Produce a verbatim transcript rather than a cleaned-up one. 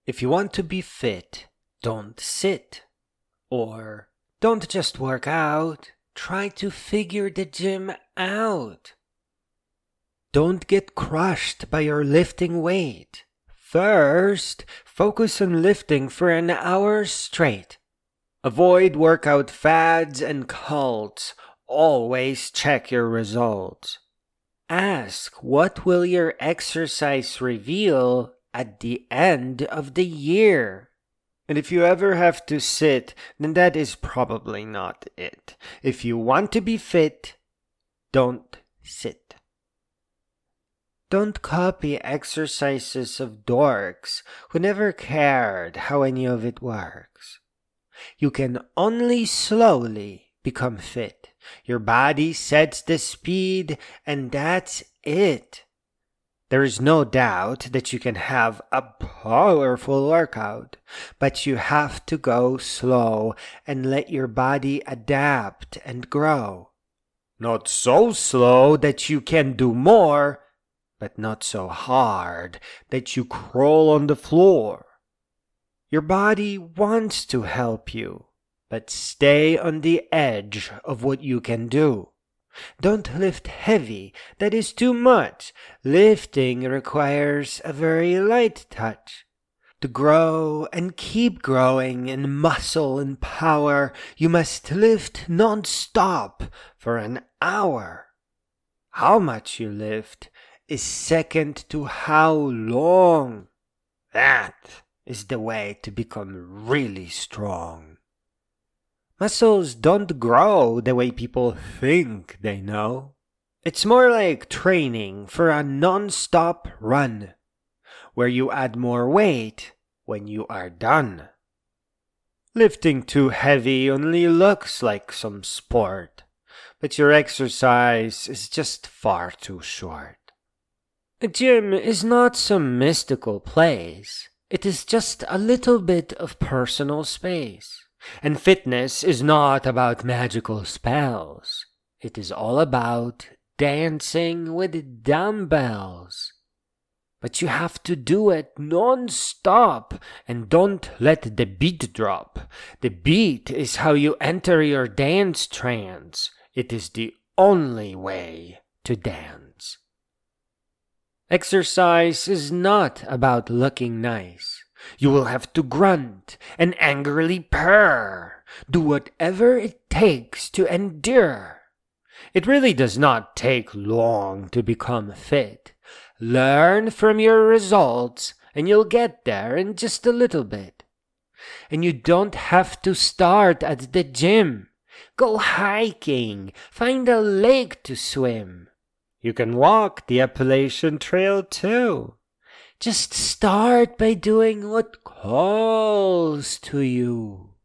If you want to be fit, don't sit. Or don't just work out, try to figure the gym out. Don't get crushed by your lifting weight. First, focus on lifting for an hour straight. Avoid workout fads and cults. Always check your results. Ask, what will your exercise reveal at the end of the year? And if you ever have to sit, then that is probably not it. If you want to be fit, don't sit. Don't copy exercises of dorks who never cared how any of it works. You can only slowly become fit. Your body sets the speed, and that's it. There is no doubt that you can have a powerful workout, but you have to go slow and let your body adapt and grow. Not so slow that you can do more, but not so hard that you crawl on the floor. Your body wants to help you, but stay on the edge of what you can do. Don't lift heavy, that is too much. Lifting requires a very light touch. To grow and keep growing in muscle and power, you must lift non-stop for an hour. How much you lift is second to how long. That is the way to become really strong. Muscles don't grow the way people think they know. It's more like training for a non-stop run, where you add more weight when you are done. Lifting too heavy only looks like some sport, but your exercise is just far too short. A gym is not some mystical place. It is just a little bit of personal space. And fitness is not about magical spells. It is all about dancing with dumbbells. But you have to do it non-stop and don't let the beat drop. The beat is how you enter your dance trance. It is the only way to dance. Exercise is not about looking nice. You will have to grunt and angrily purr. Do whatever it takes to endure. It really does not take long to become fit. Learn from your results and you'll get there in just a little bit. And you don't have to start at the gym. Go hiking. Find a lake to swim. You can walk the Appalachian Trail too. Just start by doing what calls to you.